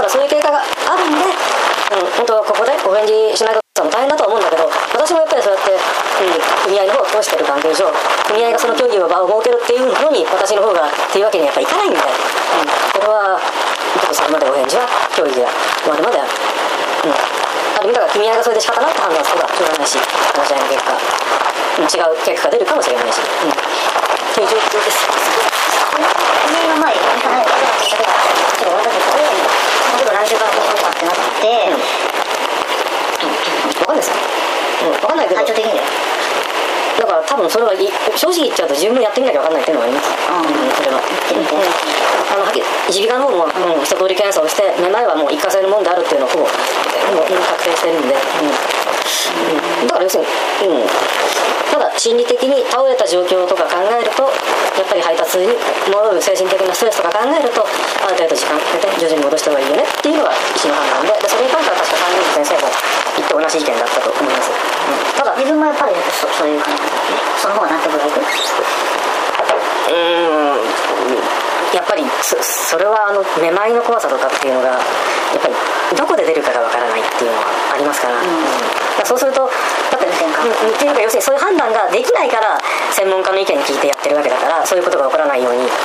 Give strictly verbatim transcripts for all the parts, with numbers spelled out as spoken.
からそういう経過があるんで、うん、本当はここでお返事しないことも大変だとは思うんだけど、私もやっぱりそうやって、うん、組合の方を通してる関係上、組合がその協議の場を設けるっていうのに私の方がっていうわけにはやっぱいかないんで、うん、これはそれまでお返事は協議が終わるまである、うん、ある意味だから組合がそれで仕方ないと判断すればしょうがないし、話し合いの結果、うん、違う結果が出るかもしれないし、うん、という状況です。 組合の前に離れてちょっと終わったとして、例えば来週からこうかってなって、うん分かんないですか、うん、分かんないけど体調的にだよ。 だから多分それは正直言っちゃうと自分もやってみなきゃ分かんないっていうのがあります、うんうん、それは言ってみて、うん、あの耳鼻科の方も、うん、一通り検査をしてめまいはもう一過性のもんであるっていうのをほぼ確定してるんで、うんうん、だから要するに、うん、ただ心理的に倒れた状況とか考えるとやっぱり配達に戻る精神的なストレスとか考えるとある程度時間かけて徐々に戻した方がいいよねっていうのが医師の判断 で, でそれに関しては確か三人先生も言って同じ意見だったと思います、うん、ただ自分もやっぱり そ, そういう感じその方が納得がいく。 うーんやっぱり そ, それはあのめまいの怖さとかっていうのがやっぱりどこで出るかがわからないっていうのはありますから、うんうん、だからそうするとだって、うん、っていうか要するにそういう判断ができないから専門家の意見聞いてやってるわけだからそういうことが起こらないように、うん、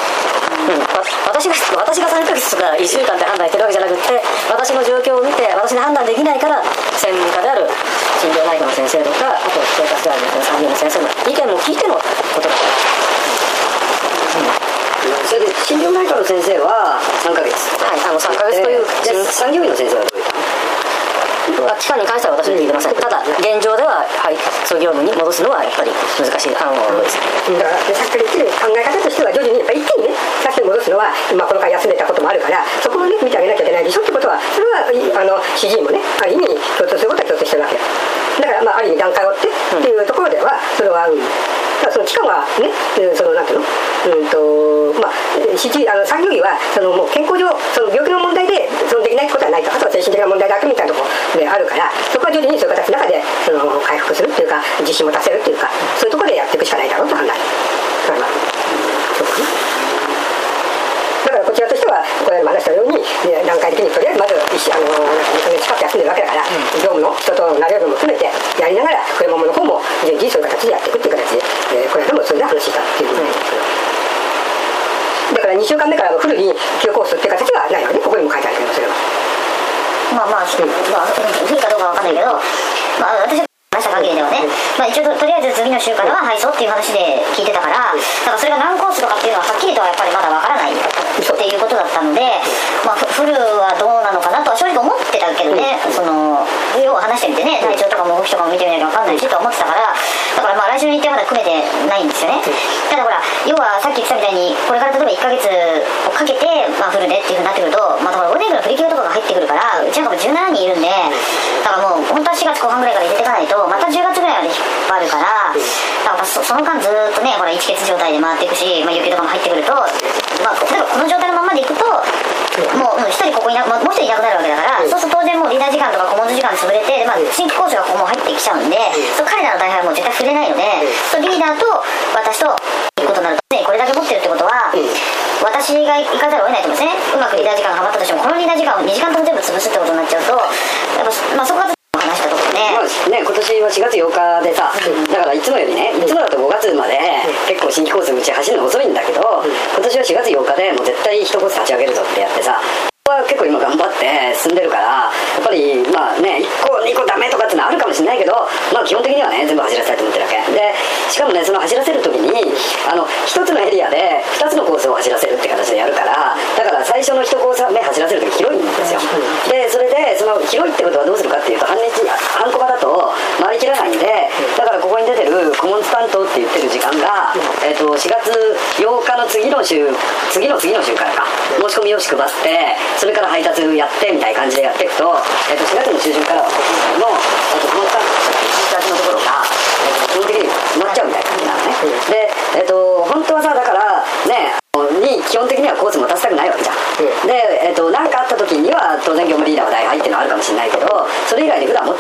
私が私がさんかげつとかいっしゅうかんで判断してるわけじゃなくて私の状況を見て私で判断できないから専門家である心療内科の先生とかあと生活があるさんにんの先生の意見も聞いてのことだから、うんそれで心療内科の先生はさんかげつ、 はい、あのさんかげつという、 えー、産業医の先生はどういう期間に関しては私は聞いてません、うん、ただ現状では、はい、そういう業務に戻すのはやっぱり難しいあの、うん、ですだからさっきから言ってる考え方としては徐々にやっぱ一気にねさっき戻すのは今この回休めたこともあるからそこをね見てあげなきゃいけないでしょってことはそれはあの シージー もねある意味共通することは共通してるわけだからまあある意味段階を追ってっていうところではそれは、うん、だからその期間はねそのなんていうのうんとまあ シージー あの産業医はそのもう健康上その病気の問題でそのできないことはないとあとは精神的な問題だけみたいなところであるからそこは徐々にそういう形の中でその回復するっていうか自信を持たせるっていうかそういうところでやっていくしかないだろうと判断だからそうかなだからこちらとしてはこれ話したように段階的にとりあえずまずあのにかげつ近く休んでるわけだから、うん、業務の人となれるのも含めてやりながらこれももの方も順次そういう形でやっていくっていう形で、えー、これでもそれで話したっていうことなんですけど、だからにしゅうかんめからフルに休コースっていう形はないのねここにも書いてあるけどそれはまあまあ、うんまあ、フルかどうかは分かんないけど、まあ、私が話した限りではね、まあ、一応 と, とりあえず次の週からは配送っていう話で聞いてたからだからそれが何コースとかっていうのははっきりとはやっぱりまだ分からないっていうことだったので、まあ、フルはどうなのかなとは正直思ってたけどね、うん、その要は話してみてね体調とかも動きとかも見てみなきゃ分かんないしとは思ってたからだからまあ来週の日程はまだ組めてないんですよね。ただほら要はさっき言ってたみたいにこれから例えばいっかげつをかけて、まあ、フルでっていうふうになってくるとまたほらオーデングの振り切りとかが入ってくるからうちなんかもじゅうななにんいるんでだからもう本当はしがつこう半ぐらいから入れていかないとまたじゅうがつぐらいまで引っ張るからだから そ, その間ずっとねほら一欠状態で回っていくし、まあ、有給とかも入ってくると、まあ、例えばこの状態のままでいくともう一人ここいな、まあ、もう一人いなくなるわけだから、うん、そうすると当然もうリーダー時間とか顧問時間潰れて、まあ、新規講師がここも入ってきちゃうんで、うん、そう彼らの大半はもう絶対触れないので、うん、そうリーダーと私ということになると、ね、これだけ持ってるってことは、うん、私が行かざるを得ないと思うんですね。うまくリーダー時間がはまったとしてもこのリーダー時間をにじかんとも全部潰すってことになっちゃうとやっぱ、まあ、そこが話したところで、 まあね、今年はしがつようかでさ、うん、だからいつもよりねいつもだとごがつまで結構新規コースうち走るの遅いんだけど、うん、今年はしがつようかでもう絶対いちコース立ち上げるぞってやってさは結構今頑張って進んでるからやっぱりまあねいっこにこダメとかってのはあるかもしれないけどまあ基本的にはね全部走らせたいと思ってるわけでしかもねその走らせる時にあのひとつのエリアでふたつのコースを走らせるって形でやるからだから最初のいちコース目走らせる時広いんですよでそれでその広いってことはどうするかっていうと半日半コマだと回りきらないんでだからここに出てるコモンズ担当って言ってる時間が、えー、としがつようかの次の週次の次の週からか申し込み用紙配ってそれから配達やってみたいな感じでやっていくと、えー、としがつの中旬からは国内のコモンズ担当いちにち立ちのところが、えー、基本的に埋まっちゃうみたいな感じなのね、うん、で、えー、と本当はさだからねに基本的にはコース持たせたくないわけじゃん、うん、で、えー、と何かあった時には当然業務リーダーは大配っていうのはあるかもしれないけどそれ以外で普段持ってるともう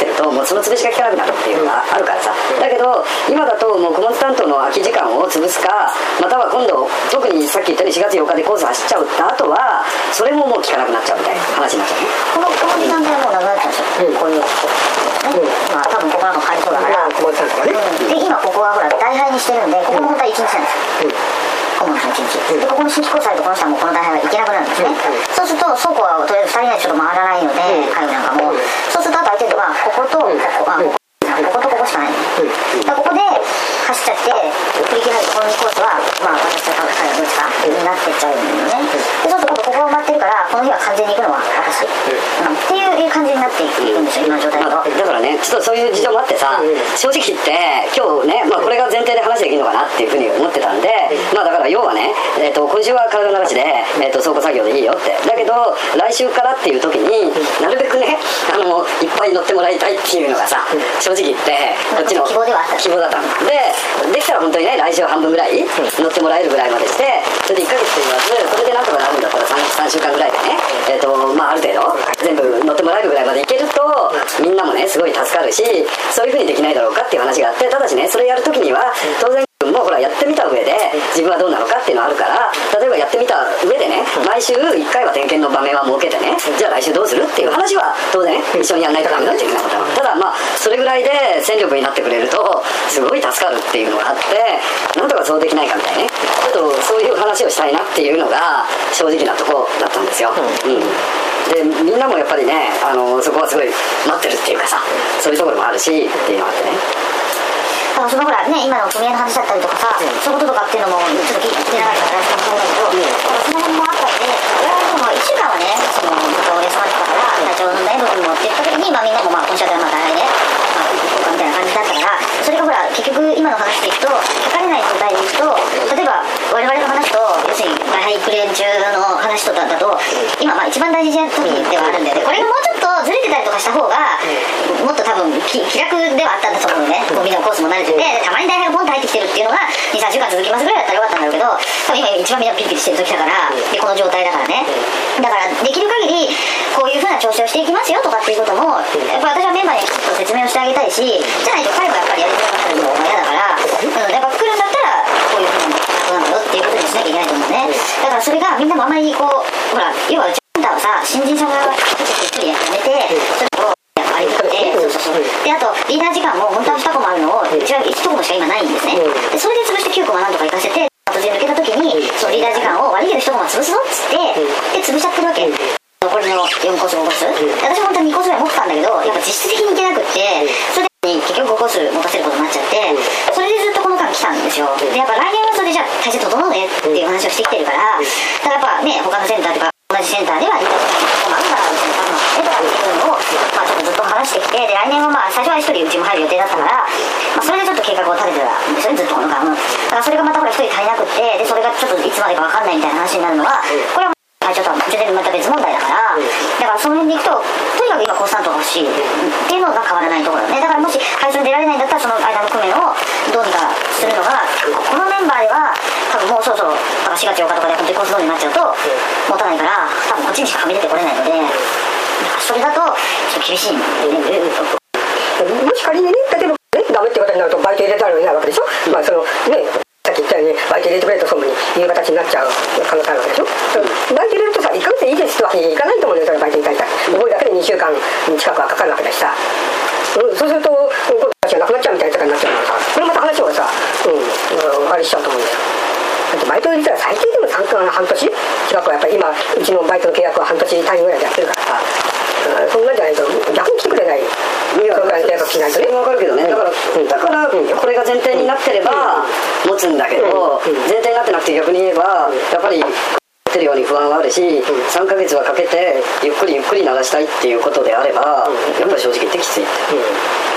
その潰しが効かなくなるっていうのがあるからさ。だけど今だともう顧問担当の空き時間を潰すか、または今度特にさっき言ったようにしがつようかでコース走っちゃうった後はそれももう効かなくなっちゃうみたいな話になっちゃうね。 このこの時間帯はもうなくなっちゃうんですよ、こういうね、まあ多分ここなんか入りそうだから、 顧問担当がね、 で今ここはほら大杯にしてるんで、ここも本当はいちにちなんですよ、顧問のいちにちで、ここの新規交際とこの人はもうこの大杯は行けなくなるんですね。そうすると倉庫はとりあえずふたりないとちょっと回らないので、会議なんかもそうするとあと相手ではこことここ、あこことここしかない、だからここで走っちゃって振り切らないとこのにコースはまあ私と彼はどっちかになってっちゃうんだよね。でそうするとここが埋まってるからこの日は完全に行くのは私、うん、っていう感じになっていくんですよ今の状態だと、 まあ、だからねちょっとそういう事情もあってさ、正直言って今日ね、まあ、これが前提で話できるのかなっていうふうに思ってたんで、まあだから要はね、えー、と今週は体流しで、えー、と倉庫作業でいいよって、だけど来週からっていう時になるべくねあのいっぱい乗ってもらいたいっていうのがさ、正直言ってこっちの希望ではあった希望だったんで、できたら本当にね来週半分ぐらい乗ってもらえるぐらいまでして、それでいっかげつと言わずそれでなんとかなるんだったら 3, 3週間ぐらいでね、えーとまあ、ある程度全部乗ってもらえるぐらいまでいけるとみんなもねすごい助かるし、そういう風にできないだろうかっていう話があって、ただしねそれやるときには当然もうほらやってみた上で自分はどうなのかっていうのはあるから、例えばやってみた上でね毎週いっかいは点検の場面は設けてね、じゃあ来週どうするっていう話は当然一緒にやらないとダメだっていうようなこと。ただまあそれぐらいで戦力になってくれるとすごい助かるっていうのがあって、なんとかそうできないかみたいなね、ちょっとそういう話をしたいなっていうのが正直なとこだったんですよ、うんでみんなもやっぱりねあのそこはすごい待ってるっていうかさ、そういうところもあるしっていうのがあってね。 だからそのほらね今の組合の話だったりとかさ、そういうこととかっていうのもちょっと聞いてなかったからそうだけど、その辺もあったんで、俺はでもいっしゅうかんはねそのちょっとお休まってたから体調のね部分もって言った時に、まあみんなもまあ今週はまあ大変ね、まあ行こうかみたいな感じだったから、それがほら結局今の話でいくと測れない状態でいくと、例えば我々の話と要するに大ハイクレーン中の話とかだと今まあ一番大事な時ではあるんだよね。これがもうちょっとずれてたりとかした方がもっと多分気楽ではあったんだと思うのね。コンビニのコースも慣れてて、たまに大ハイがポンと入ってきてるっていうのが にさんしゅうかん続きますぐらいだったらよかったんだろうけど、多分今一番みんなピリピリしてる時だからでこの状態だからね。だからできる限りこういう風な調整をしていきますよとかっていうこともやっぱ私はメンバーにきちっと説明をしてあげたいし、じゃないと彼もやっぱりやりづらかったりも嫌だから、うん、やっぱ来るんだったらこういう風なことなんだよっていうことにしなきゃいけないと思うね。だからそれがみんなもあんまりこうほら要はうちはさ新人さんがちょっとゆっくりやめてちょっと割り振って、そうそうそう、であとリーダー時間も本当はにこもあるのをうちはいちとこもしか今ないんですね。でそれで潰してきゅうこもなんとか行かせて後で抜けた時にそのリーダー時間を割り切るいちコマ潰すぞっつってで潰しちゃってるわけ。残りのよんコースごコース、私本当ににコースぐらい持ってたんだけどやっぱ実質的にいけなくってそれで結局ごコース持たせることになっちゃって、それでずっとこの間来たんですよ。でやっぱ来年はそれでじゃあ体制整うねっていう話をしてきてるから、だからやっぱね他のセンターとか同じセンターではリーダー時間もあるからうちのパートナーとかっていうのを、まあ、ちょっとずっと話してきて、で来年はまあ最初はひとりうちも入る予定だったから、まあ、それでちょっと計画を立ててたんですよねずっとこの間。だからそれがまたほらひとり足りなくってでそれがちょっといつまでか分かんないみたいな話になるのはこれはちょっと全然また別問題だから、だからその辺でいくととにかく今コンスタントが欲しいっていうのが変わらないところね。だからもし配送に出られないんだったらその間の工面をどうにかするのがこのメンバーでは多分もうそろそろしがつようかとかで本当にコース通りになっちゃうと持たないから多分こっちにしかはみ出てこれないので、それだとちょっと厳しいんだよね。 もし仮にね例えばねダメってことになるとバイト入れたらいないわけでしょ、まあそのねさっき言ったようにバイト入れてくれとソムにいう形になっちゃう可能性あるわけでしょ。バイト入れるとさいっかげつでいいですってわけにいかないと思うんですよ。バイトに対して覚えだけでにしゅうかん近くはかかるわけだしさ、うん、そうすると子供たちがなくなっちゃうみたいなことになっちゃうからさ、これまた話がさ、うん、あれしちゃうと思うんですよ。だってバイト入れたら最低でも半年近くはやっぱり今うちのバイトの契約は半年単位ぐらいでやってるからさ、そんなんじゃないと逆に来てくれない。いや、それも分かるけどね、だから、うん、だからこれが前提になってれば持つんだけど、前提になってなくて逆に言えばやっぱりってるように不安はあるし、さんかげつはかけてゆっくりゆっくり流したいっていうことであればやっぱり正直言ってきついって。